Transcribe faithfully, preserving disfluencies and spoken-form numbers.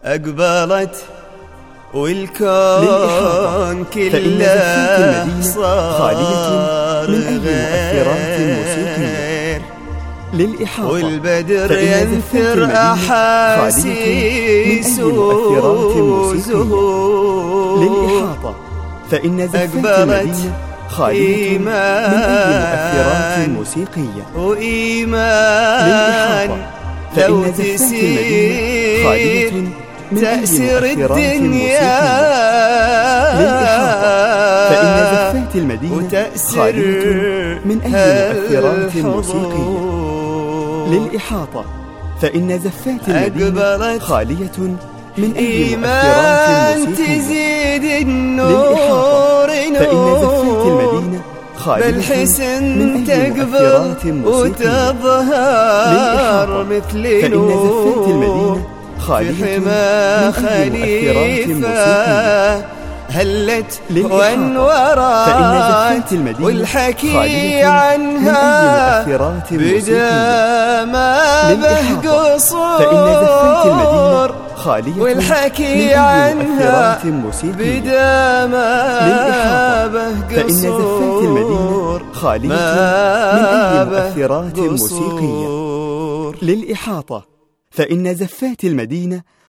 أقبلت والكون كله صار غير، للإحاطة والبدر ينثر أحاسيس وزهور. للإحاطة فإن زفات المدينة خالية من أي مؤثرات موسيقية. وإيمان لو تسير خالية من تأثير أي مؤثرات الدنيا. فإن زفات المدينة خالية من أي مؤثرات موسيقية. للإحاطة فإن زفات المدينة خالية من أي مؤثرات موسيقية. تزيد النور فإن زفات المدينة خالية بالحسن من أي تقبل مؤثرات موسيقية. وتظهر مثل فإن زفات المدينة خالية في حما خليفة هلت وانورت، والحكي عنها بدا ما به قصور. والحكي عنها بدا ما به قصور. ما مؤثرات موسيقية. للإحاطة فإن زفات المدينة